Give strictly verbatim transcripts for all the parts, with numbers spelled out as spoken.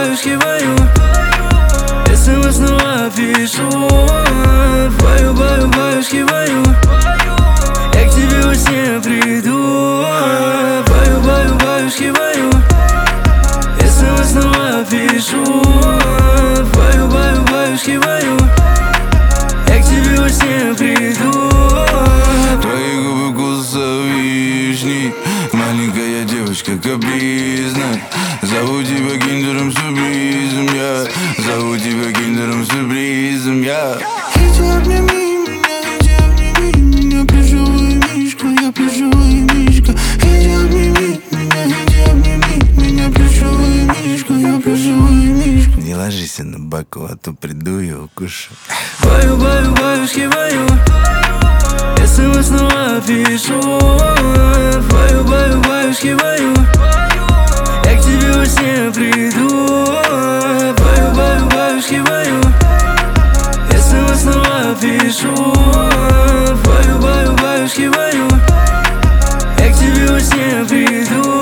баюшки вою, смс снова пишу. Баю, баю, баюшки вою, я к тебе во сне приду. Баю, баю, баюшки вою, смс снова пишу. Баю, баю, баюшки вою, я к тебе во сне приду. Твои губы вкуса вишни, маленькая девочка капризная. Зову тебя киндером-сюрпризом я, зову тебя киндером-сюрпризом я. Иди обними меня, иди обними меня, плюшевый мишка, я плюшевый мишка. Иди обними меня, иди обними меня, плюшевый мишка, я плюшевый мишка. Не ложись на боку, а то приду и укушу. Баю, баю, баюшки вою, смс снова пишу. Баю, баю, баюшки вою, я к тебе во сне приду. Баю, баю, баюшки вою, смс снова пишу. Баю, баю, баюшки вою, я к тебе во сне приду.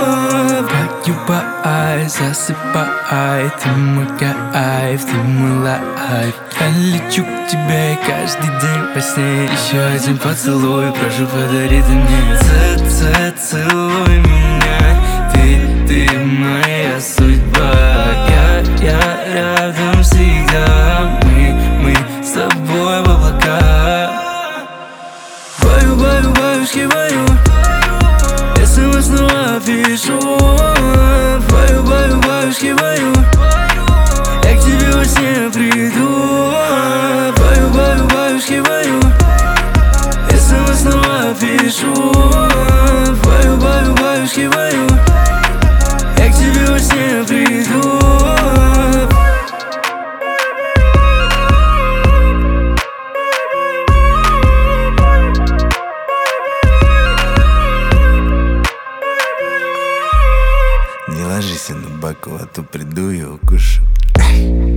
Баю-бай, засыпай, ты мой кайф, ты мой лайф. Я лечу к тебе каждый день во сне. Еще один поцелуй, прошу, подари ты мне. Ц-ц-целуй меня, ты, ты моя судьба. Я, я рядом всегда, мы, мы с тобой в облаках. Баю, баю, баюшки вою, смс снова пишу. Баю, баю, баюшки вою, я к тебе во сне приду. Баю, баю, баюшки вою, смс снова пишу. Баю, баю, баюшки вою, я к тебе во сне приду. Не ложись на боку, а то приду и укушу.